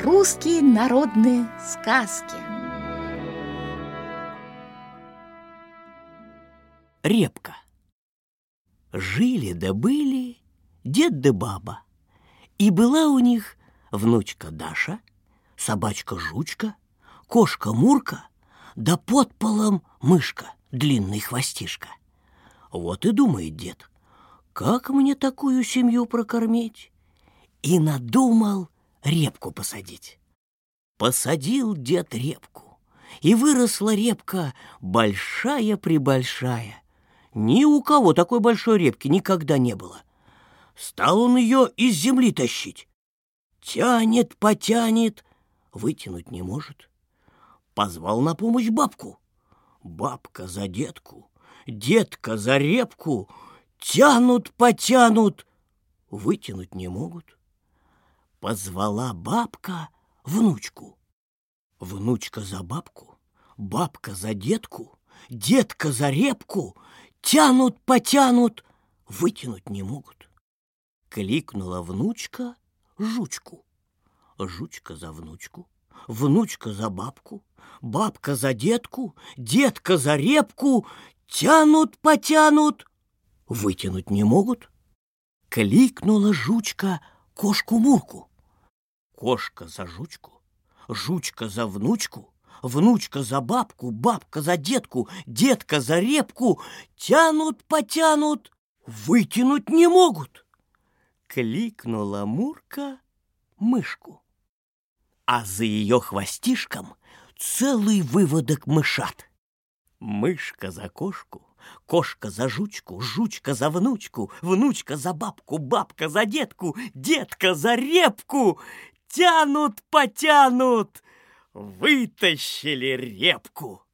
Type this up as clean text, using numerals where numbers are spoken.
Русские народные сказки. Репка. Жили да были дед да баба, и была у них внучка Даша, собачка Жучка, кошка Мурка, да под полом мышка, длинный хвостишка. Вот и думает дед, как мне такую семью прокормить? И надумал репку посадить. Посадил дед репку, и выросла репка большая-пребольшая. Ни у кого такой большой репки никогда не было. Стал он ее из земли тащить. Тянет, потянет, вытянуть не может. Позвал на помощь бабку. Бабка за детку, детка за репку. Тянут, потянут, вытянуть не могут. Позвала бабка внучку. Внучка за бабку, бабка за детку, детка за репку. Тянут, потянут, вытянуть не могут. Кликнула внучка Жучку. Жучка за внучку, внучка за бабку, бабка за детку, детка за репку. Тянут, потянут, вытянуть не могут. Кликнула Жучка кошку Мурку. Кошка за Жучку, Жучка за внучку, внучка за бабку, бабка за детку, детка за репку. Тянут, потянут, вытянуть не могут. Кликнула Мурка мышку. А за ее хвостишком целый выводок мышат. Мышка за кошку, кошка за Жучку, Жучка за внучку, внучка за бабку, бабка за детку, детка за репку. Тянут, потянут, вытащили репку.